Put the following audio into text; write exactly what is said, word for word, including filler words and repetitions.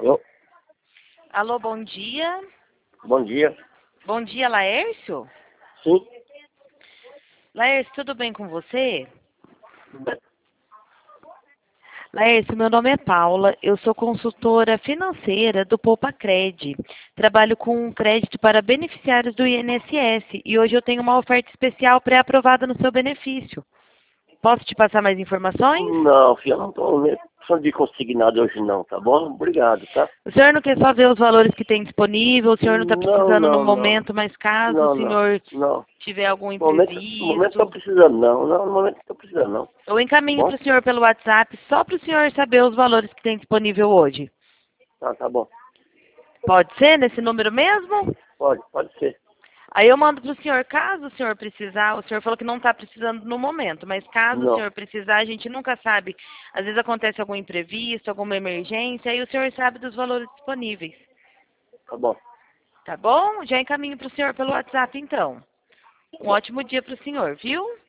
Alô? Alô, bom dia. Bom dia. Bom dia, Laércio. Sim. Laércio, tudo bem com você? Laércio, meu nome é Paula, eu sou consultora financeira do Poupa Cred. Trabalho com crédito para beneficiários do I N S S e hoje eu tenho uma oferta especial pré-aprovada no seu benefício. Posso te passar mais informações? Não, filha, não estou precisando de consignado hoje não, tá bom? Obrigado, tá? O senhor não quer só ver os valores que tem disponível, o senhor não está Não, precisando no não, não. momento, mas caso o Não, não, senhor não. tiver algum No momento, no momento estou imprevisto, precisando não. Não, no momento estou precisando não. eu Tá encaminho bom? para o senhor pelo WhatsApp, só para o senhor saber os valores que tem disponível hoje. Tá, tá bom. Pode ser nesse número mesmo? Pode, pode ser. Aí eu mando para o senhor, caso o senhor precisar, o senhor falou que não está precisando no momento, mas caso o Não. senhor precisar, a gente nunca sabe. Às vezes acontece algum imprevisto, alguma emergência, aí o senhor sabe dos valores disponíveis. Tá bom. Tá bom? Já encaminho para o senhor pelo WhatsApp, então. Tá Um bom. ótimo dia para o senhor, viu?